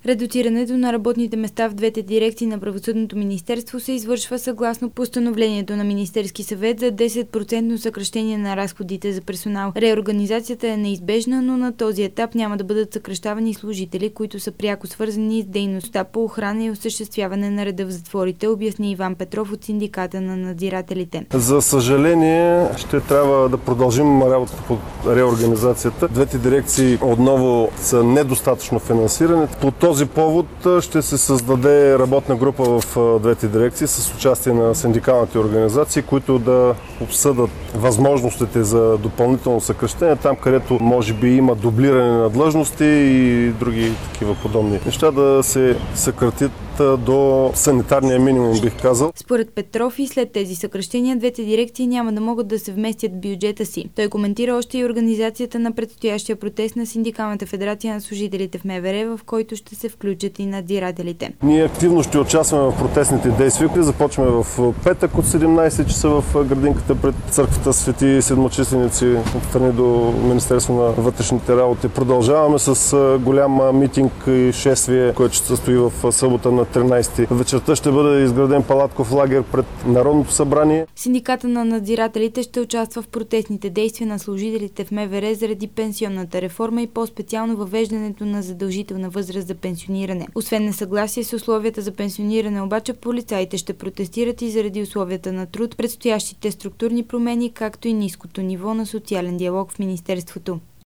Редуцирането на работните места в двете дирекции на Правосъдното министерство се извършва съгласно постановлението на Министерски съвет за 10% съкращение на разходите за персонал. Реорганизацията е неизбежна, но на този етап няма да бъдат съкращавани служители, които са пряко свързани с дейността по охрана и осъществяване на реда в затворите, обясни Иван Петров от Синдиката на надзирателите. За съжаление, ще трябва да продължим работата по реорганизацията. Двете дирекции отново са недостатъчно финансирани. По този повод ще се създаде работна група в двете дирекции с участие на синдикалните организации, които да обсъдат възможностите за допълнително съкращение, там където може би има дублиране на длъжности и други такива подобни неща, да се съкратят до санитарния минимум, бих казал. Според Петров и след тези съкращения, двете дирекции няма да могат да се вместят в бюджета си. Той коментира още и организацията на предстоящия протест на Синдикалната федерация на служителите в МВР, в който ще се включат и надзирателите. Ние активно ще участваме в протестните действия. Започваме в петък от 17 часа в градинката пред църквата Свети Седмочисленици, отстрани до Министерство на вътрешните работи. Продължаваме с голям митинг и шествие, което ще състои в събота на 13 вечерта. Ще бъде изграден палатков лагер пред Народното събрание. Синдиката на надзирателите ще участва в протестните действия на служителите в МВР заради пенсионната реформа и по-специално въвеждането на задължителна възраст за пенсиониране. Освен несъгласие с условията за пенсиониране, обаче полицаите ще протестират и заради условията на труд, предстоящите структурни промени, както и ниското ниво на социален диалог в министерството.